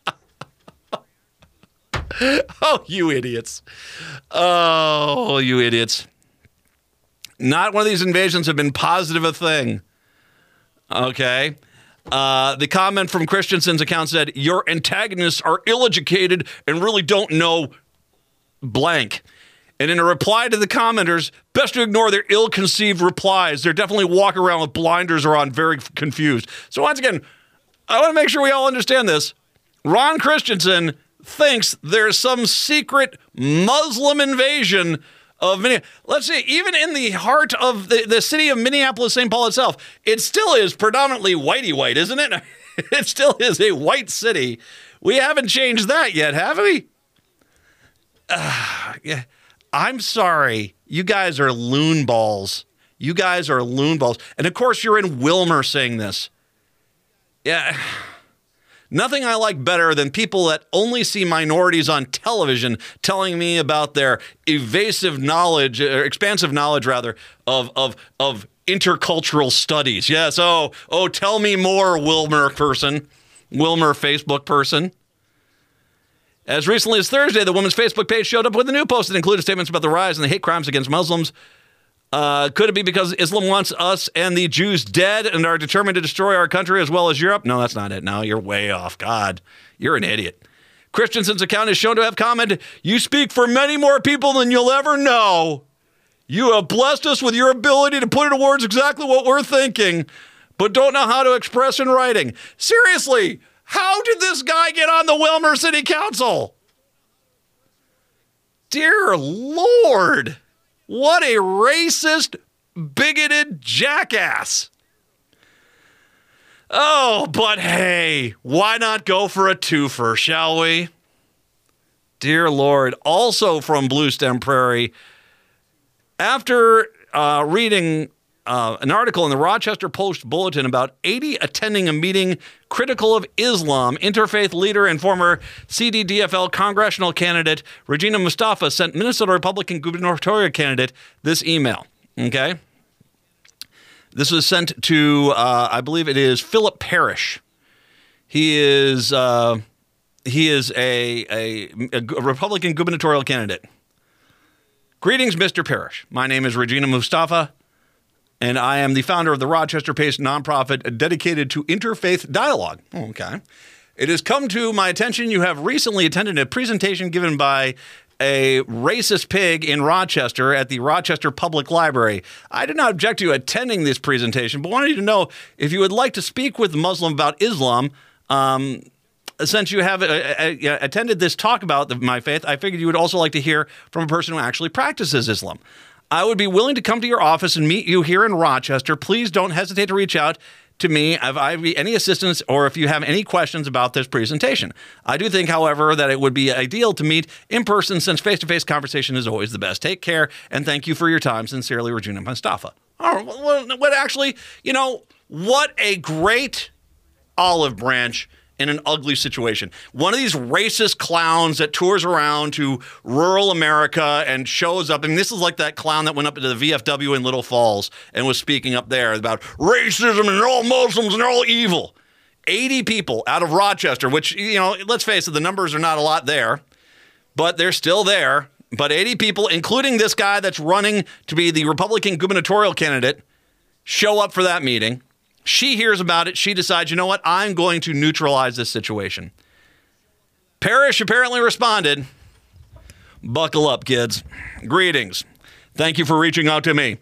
Oh, you idiots. Oh, you idiots. Not one of these invasions have been positive a thing. Okay. Uh, the comment from Christensen's account said, your antagonists are ill-educated and really don't know blank. And in a reply to the commenters, best to ignore their ill-conceived replies. They're definitely walking around with blinders or on, very confused. So once again, I want to make sure we all understand this. Ron Christensen thinks there's some secret Muslim invasion of Minneapolis. Let's see, even in the heart of the, the city of Minneapolis-Saint Paul itself, it still is predominantly whitey white, isn't it? It still is a white city. We haven't changed that yet, have we? Uh, yeah. I'm sorry. You guys are loon balls. You guys are loon balls. And of course, you're in Willmar saying this. Yeah. Nothing I like better than people that only see minorities on television telling me about their evasive knowledge, or expansive knowledge, rather, of of of intercultural studies. Yes. Oh, oh, tell me more, Willmar person, Willmar Facebook person. As recently as Thursday, the woman's Facebook page showed up with a new post that included statements about the rise in the hate crimes against Muslims. Uh, could it be because Islam wants us and the Jews dead and are determined to destroy our country as well as Europe? No, that's not it. No, you're way off. God, you're an idiot. Christensen's account is shown to have commented, you speak for many more people than you'll ever know. You have blessed us with your ability to put into words exactly what we're thinking, but don't know how to express in writing. Seriously, how did this guy get on the Willmar City Council? Dear Lord. What a racist, bigoted jackass. Oh, but hey, why not go for a twofer, shall we? Dear Lord. Also from Blue Stem Prairie, after uh, reading uh, an article in the Rochester Post Bulletin about eighty attending a meeting critical of Islam, interfaith leader and former C D D F L congressional candidate Regina Mustafa sent Minnesota Republican gubernatorial candidate this email. Okay? This was sent to, uh, I believe it is Philip Parrish. He is uh, he is a, a, a Republican gubernatorial candidate. Greetings, Mister Parrish. My name is Regina Mustafa, and I am the founder of the Rochester-based nonprofit dedicated to interfaith dialogue. Okay. It has come to my attention you have recently attended a presentation given by a racist pig in Rochester at the Rochester Public Library. I did not object to attending this presentation, but wanted you to know if you would like to speak with a Muslim about Islam, um, since you have uh, uh, attended this talk about the, my faith, I figured you would also like to hear from a person who actually practices Islam. I would be willing to come to your office and meet you here in Rochester. Please don't hesitate to reach out to me if I have any assistance or if you have any questions about this presentation. I do think, however, that it would be ideal to meet in person since face-to-face conversation is always the best. Take care, and thank you for your time. Sincerely, Regina Mustafa. Oh, what, what actually, you know, what a great olive branch in an ugly situation. One of these racist clowns that tours around to rural America and shows up, and this is like that clown that went up to the V F W in Little Falls and was speaking up there about racism and they're all Muslims and they're all evil. eighty people out of Rochester, which, you know, let's face it, the numbers are not a lot there, but they're still there. But eighty people, including this guy that's running to be the Republican gubernatorial candidate, show up for that meeting. She hears about it. She decides, you know what? I'm going to neutralize this situation. Parrish apparently responded, buckle up, kids. Greetings. Thank you for reaching out to me.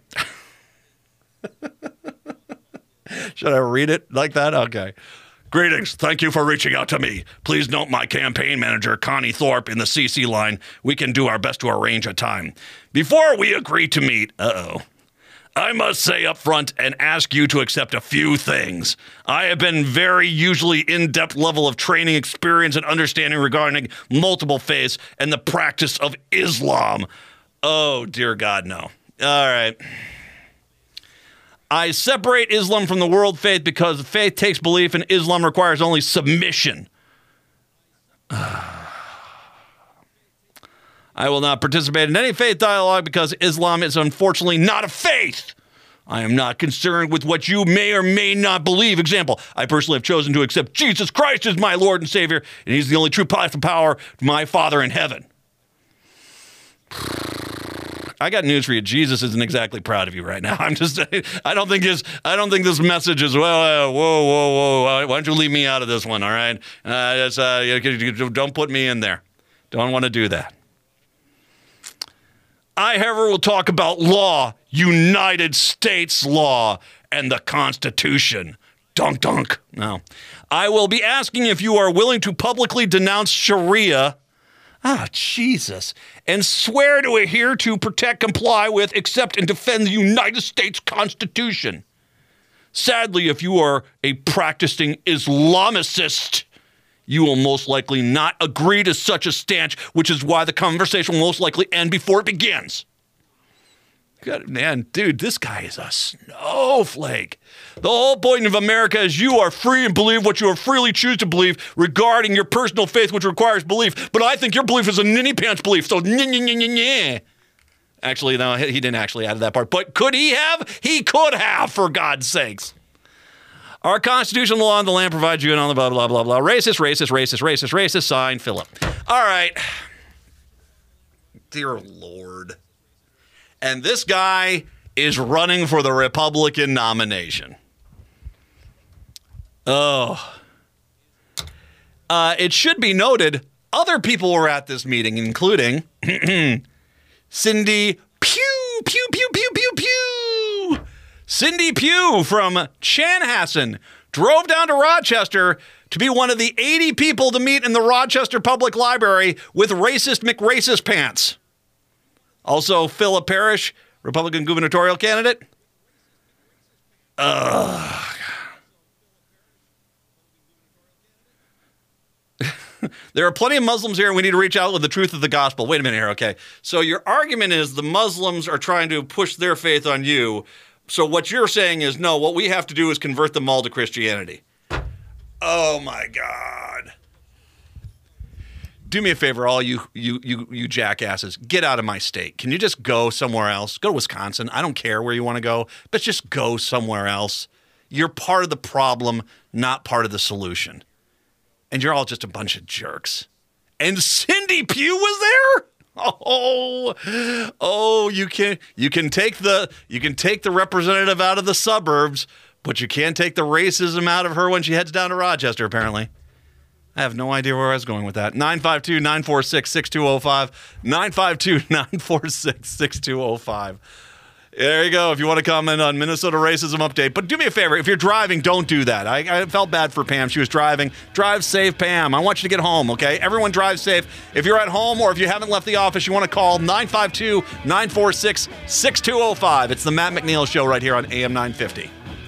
Should I read it like that? Okay. Greetings. Thank you for reaching out to me. Please note my campaign manager, Connie Thorpe, in the C C line. We can do our best to arrange a time. Before we agree to meet, uh-oh. I must say up front and ask you to accept a few things. I have been very usually in-depth level of training, experience, and understanding regarding multiple faiths and the practice of Islam. Oh, dear God, no. All right. I separate Islam from the world faith because faith takes belief and Islam requires only submission. I will not participate in any faith dialogue because Islam is unfortunately not a faith. I am not concerned with what you may or may not believe. Example, I personally have chosen to accept Jesus Christ as my Lord and Savior, and he's the only true path to power to my Father in heaven. I got news for you. Jesus isn't exactly proud of you right now. I'm just, I don't think his, I don't think this message is, well, uh, whoa, whoa, whoa. Why don't you leave me out of this one, all right? Uh, just, uh, don't put me in there. Don't want to do that. I, however, will talk about law, United States law, and the Constitution. Dunk, dunk. No. I will be asking if you are willing to publicly denounce Sharia. Ah, Jesus. And swear to adhere to, protect, comply with, accept, and defend the United States Constitution. Sadly, if you are a practicing Islamicist, you will most likely not agree to such a stance, which is why the conversation will most likely end before it begins. God, man, dude, this guy is a snowflake. The whole point of America is you are free and believe what you are freely choose to believe regarding your personal faith, which requires belief. But I think your belief is a ninny pants belief, so nye, nye, nye, nye, nye. Actually, no, he didn't actually add that part. But could he have? He could have, for God's sakes. Our constitutional law in the land provides you and all the blah, blah, blah, blah. Racist, racist, racist, racist, racist. Sign, Philip. All right. Dear Lord. And this guy is running for the Republican nomination. Oh. Uh, it should be noted, other people were at this meeting, including Cindy Pew, Pew, Pew, Pew, Pew, Pew. Cindy Pugh from Chanhassen drove down to Rochester to be one of the eighty people to meet in the Rochester Public Library with racist McRacist pants. Also, Philip Parrish, Republican gubernatorial candidate. Ugh. There are plenty of Muslims here, and we need to reach out with the truth of the gospel. Wait a minute here, okay. So your argument is the Muslims are trying to push their faith on you. So what you're saying is, no, what we have to do is convert them all to Christianity. Oh, my God. Do me a favor, all you you you you jackasses. Get out of my state. Can you just go somewhere else? Go to Wisconsin. I don't care where you want to go, but just go somewhere else. You're part of the problem, not part of the solution. And you're all just a bunch of jerks. And Cindy Pugh was there? Oh, oh, you can you can take the you can take the representative out of the suburbs, but you can't take the racism out of her when she heads down to Rochester, apparently. I have no idea where I was going with that. nine five two, nine four six, six two zero five. nine five two, nine four six, six two zero five. There you go. If you want to comment on Minnesota racism update. But do me a favor. If you're driving, don't do that. I, I felt bad for Pam. She was driving. Drive safe, Pam. I want you to get home, okay? Everyone drive safe. If you're at home or if you haven't left the office, you want to call nine five two, nine four six, six two zero five. It's the Matt McNeil Show right here on A M nine fifty.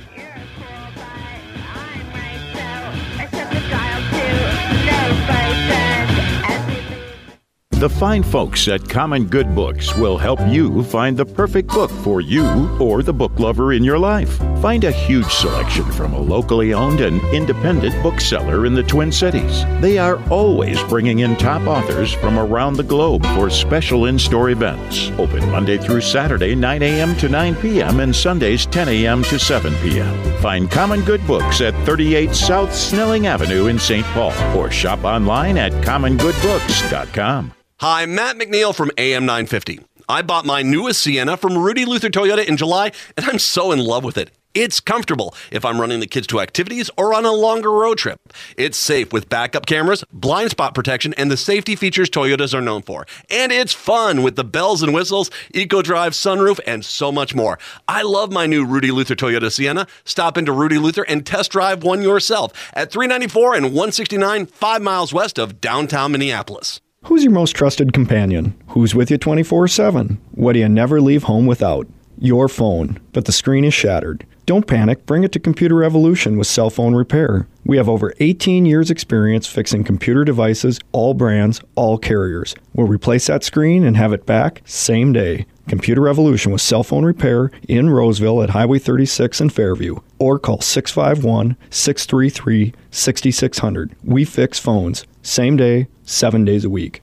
The fine folks at Common Good Books will help you find the perfect book for you or the book lover in your life. Find a huge selection from a locally owned and independent bookseller in the Twin Cities. They are always bringing in top authors from around the globe for special in-store events. Open Monday through Saturday, nine a.m. to nine p.m. and Sundays, ten a.m. to seven p.m. Find Common Good Books at thirty-eight South Snelling Avenue in Saint Paul or shop online at common good books dot com. Hi, Matt McNeil from A M nine fifty. I bought my newest Sienna from Rudy Luther Toyota in July, and I'm so in love with it. It's comfortable if I'm running the kids to activities or on a longer road trip. It's safe with backup cameras, blind spot protection, and the safety features Toyotas are known for. And it's fun with the bells and whistles, eco-drive, sunroof, and so much more. I love my new Rudy Luther Toyota Sienna. Stop into Rudy Luther and test drive one yourself at three ninety-four and one sixty-nine, five miles west of downtown Minneapolis. Who's your most trusted companion? Who's with you twenty-four seven? What do you never leave home without? Your phone, but the screen is shattered. Don't panic, bring it to Computer Revolution with cell phone repair. We have over eighteen years experience fixing computer devices, all brands, all carriers. We'll replace that screen and have it back same day. Computer Revolution with cell phone repair in Roseville at Highway thirty-six in Fairview. Or call six five one, six three three, six six zero zero. We fix phones. Same day, seven days a week.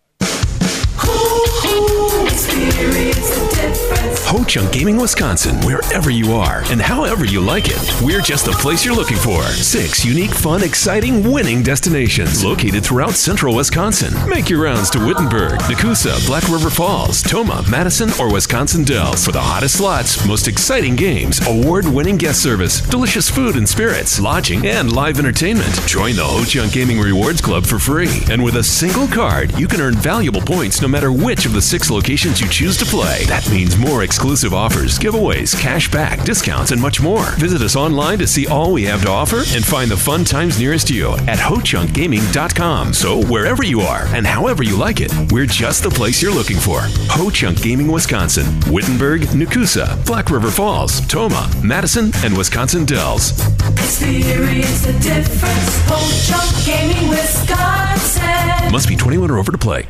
Ho Chunk Gaming Wisconsin, wherever you are and however you like it, we're just the place you're looking for. Six unique, fun, exciting, winning destinations located throughout central Wisconsin. Make your rounds to Wittenberg, Nakusa, Black River Falls, Toma, Madison, or Wisconsin Dells for the hottest slots, most exciting games, award-winning guest service, delicious food and spirits, lodging, and live entertainment. Join the Ho Chunk Gaming Rewards Club for free. And with a single card, you can earn valuable points no matter which of the six locations you choose to play. That means more exclusive offers, giveaways, cash back, discounts, and much more. Visit us online to see all we have to offer and find the fun times nearest you at ho chunk gaming dot com. So wherever you are and however you like it, we're just the place you're looking for. Ho Chunk Gaming Wisconsin, Wittenberg, Nakusa, Black River Falls, Toma, Madison, and Wisconsin Dells. Experience the difference. Ho Chunk Gaming Wisconsin. Must be twenty-one or over to play.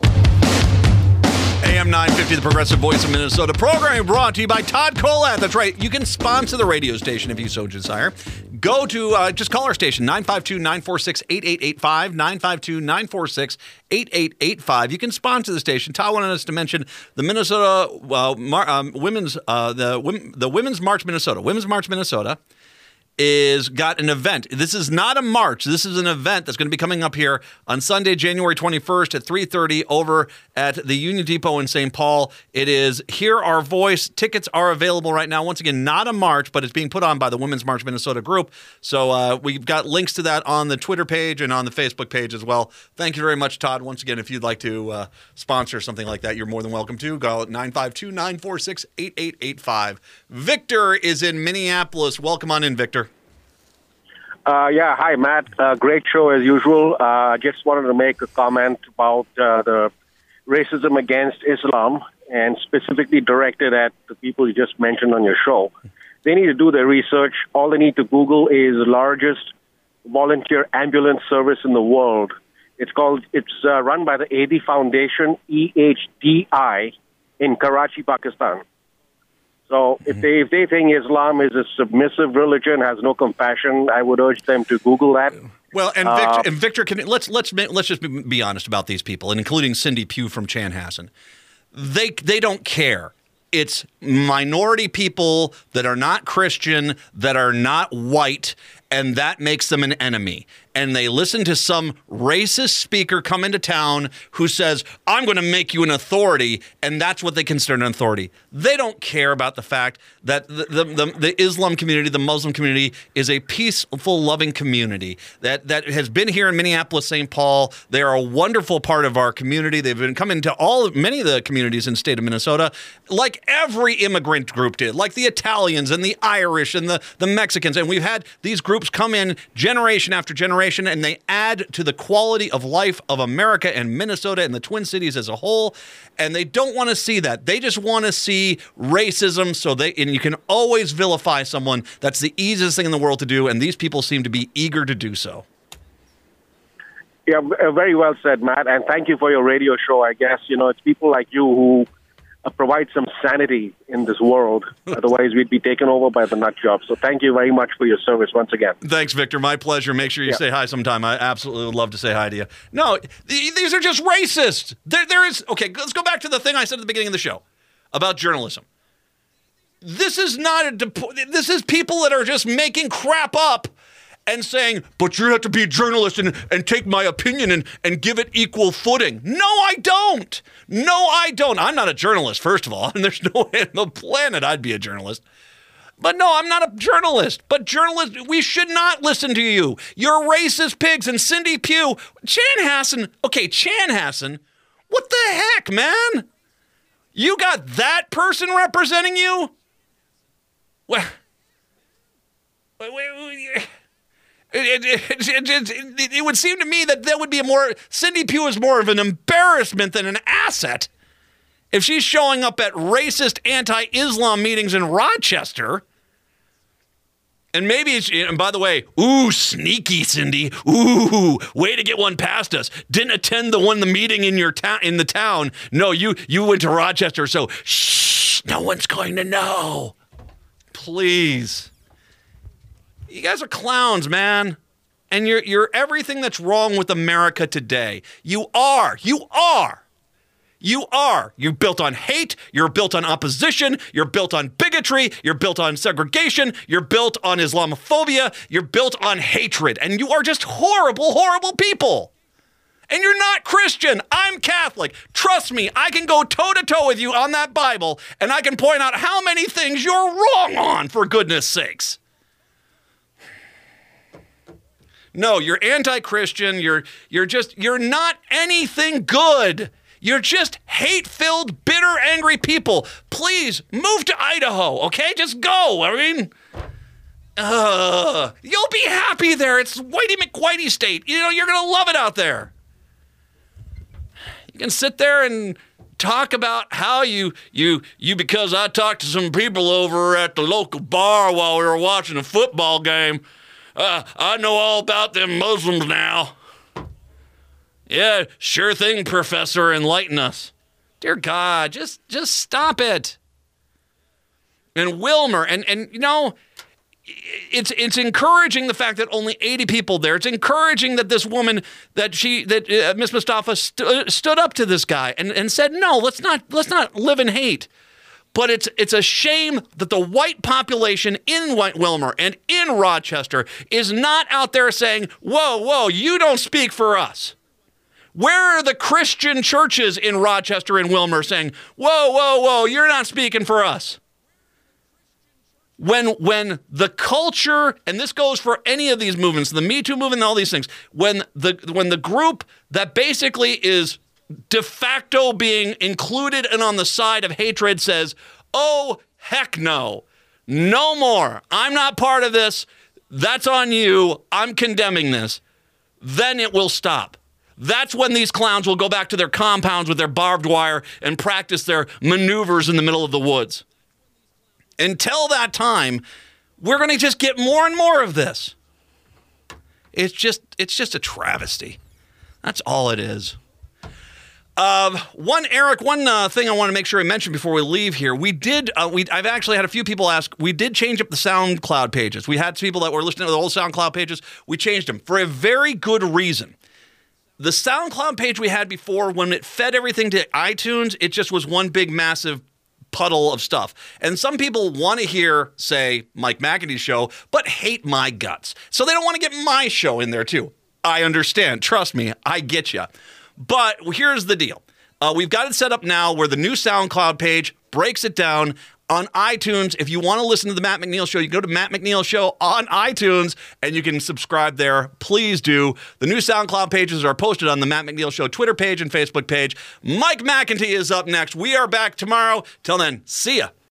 A M nine fifty, the Progressive Voice of Minnesota. Programming brought to you by Todd Colat. That's right. You can sponsor the radio station if you so desire. Go to, uh, just call our station, nine five two, nine four six, eight eight eight five, nine five two, nine four six, eight eight eight five. You can sponsor the station. Todd wanted us to mention the Minnesota uh, Mar- um, Women's, uh, the, the Women's March Minnesota. Women's March Minnesota is got an event. This is not a march. This is an event that's going to be coming up here on Sunday, January twenty-first at three thirty over at the Union Depot in Saint Paul. It is Hear Our Voice. Tickets are available right now. Once again, not a march, but it's being put on by the Women's March Minnesota group. So uh, we've got links to that on the Twitter page and on the Facebook page as well. Thank you very much, Todd. Once again, if you'd like to uh, sponsor something like that, you're more than welcome to. Go at nine five two, nine four six, eight eight eight five. Victor is in Minneapolis. Welcome on in, Victor. Uh, yeah, hi, Matt. Uh, great show as usual. I uh, just wanted to make a comment about uh, the racism against Islam and specifically directed at the people you just mentioned on your show. They need to do their research. All they need to Google is the largest volunteer ambulance service in the world. It's called, it's uh, run by the Adi Foundation, E H D I, in Karachi, Pakistan. So if they if they think Islam is a submissive religion, has no compassion, I would urge them to Google that. Well, and Victor, uh, and Victor can let's let's let's just be honest about these people, and including Cindy Pugh from Chanhassen. They they don't care. It's minority people that are not Christian, that are not white, and that makes them an enemy. And they listen to some racist speaker come into town who says, I'm going to make you an authority, and that's what they consider an authority. They don't care about the fact that the, the, the, the Islam community, the Muslim community, is a peaceful, loving community that, that has been here in Minneapolis, Saint Paul. They are a wonderful part of our community. They've been coming to all many of the communities in the state of Minnesota, like every immigrant group did, like the Italians and the Irish and the, the Mexicans. And we've had these groups come in generation after generation, and they add to the quality of life of America and Minnesota and the Twin Cities as a whole. And they don't want to see that. They just want to see racism. So they, and you can always vilify someone. That's the easiest thing in the world to do. And these people seem to be eager to do so. Yeah, very well said, Matt. And thank you for your radio show. I guess, you know, it's people like you who uh, provide some sanity in this world. Otherwise, we'd be taken over by the nut job. So thank you very much for your service once again. Thanks, Victor. My pleasure. Make sure you yeah. say hi sometime. I absolutely would love to say hi to you. No, th- these are just racist. There, there is, okay, let's go back to the thing I said at the beginning of the show about journalism. This is not a, dep- this is people that are just making crap up and saying, but you have to be a journalist and, and take my opinion and, and give it equal footing. No, I don't. No, I don't. I'm not a journalist, first of all, and there's no way on the planet I'd be a journalist. But no, I'm not a journalist. But journalists, we should not listen to you. You're racist pigs. And Cindy Pugh, Chanhassen, okay, Chanhassen, what the heck, man? You got that person representing you? Well, wait, wait, wait. It, it, it, it, it, it would seem to me that that would be a more, Cindy Pugh is more of an embarrassment than an asset if she's showing up at racist anti-Islam meetings in Rochester. And maybe, it's, and by the way, ooh, sneaky, Cindy. Ooh, way to get one past us. Didn't attend the one, the meeting in your town, in the town. No, you, you went to Rochester, so shh, no one's going to know. Please. You guys are clowns, man. And you're you're everything that's wrong with America today. You are. You are. You are. You're built on hate. You're built on opposition. You're built on bigotry. You're built on segregation. You're built on Islamophobia. You're built on hatred. And you are just horrible, horrible people. And you're not Christian. I'm Catholic. Trust me, I can go toe-to-toe with you on that Bible, and I can point out how many things you're wrong on, for goodness sakes. No, you're anti-Christian. You're you're just you're not anything good. You're just hate-filled, bitter, angry people. Please move to Idaho, okay? Just go. I mean, uh, you'll be happy there. It's Whitey McWhitey State. You know, you're gonna love it out there. You can sit there and talk about how you you you because I talked to some people over at the local bar while we were watching a football game. Uh, I know all about them Muslims now. Yeah, sure thing, Professor, enlighten us. Dear God, just just stop it. And Wilmer, and, and you know, it's it's encouraging the fact that only eighty people there. It's encouraging that this woman, that she, that uh, Miss Mustafa st- stood up to this guy and, and said, no, let's not let's not live in hate. But it's it's a shame that the white population in White Wilmer and in Rochester is not out there saying, whoa, whoa, you don't speak for us. Where are the Christian churches in Rochester and Wilmer saying, whoa, whoa, whoa, you're not speaking for us? When when the culture, and this goes for any of these movements, the Me Too movement and all these things, when the when the group that basically is de facto being included and on the side of hatred says, oh, heck no, no more. I'm not part of this. That's on you. I'm condemning this. Then it will stop. That's when these clowns will go back to their compounds with their barbed wire and practice their maneuvers in the middle of the woods. Until that time, we're going to just get more and more of this. It's just it's just a travesty. That's all it is. Uh, one, Eric, one uh, thing I want to make sure I mention before we leave here. We did, uh, we I've actually had a few people ask, we did change up the SoundCloud pages. We had people that were listening to the old SoundCloud pages. We changed them for a very good reason. The SoundCloud page we had before, when it fed everything to iTunes, it just was one big, massive puddle of stuff. And some people want to hear, say, Mike McEntee's show, but hate my guts. So they don't want to get my show in there, too. I understand. Trust me, I get you. But here's the deal. Uh, we've got it set up now where the new SoundCloud page breaks it down. On iTunes, if you want to listen to the Matt McNeil Show, you can go to Matt McNeil Show on iTunes, and you can subscribe there. Please do. The new SoundCloud pages are posted on the Matt McNeil Show Twitter page and Facebook page. Mike McEntee is up next. We are back tomorrow. Till then, see ya.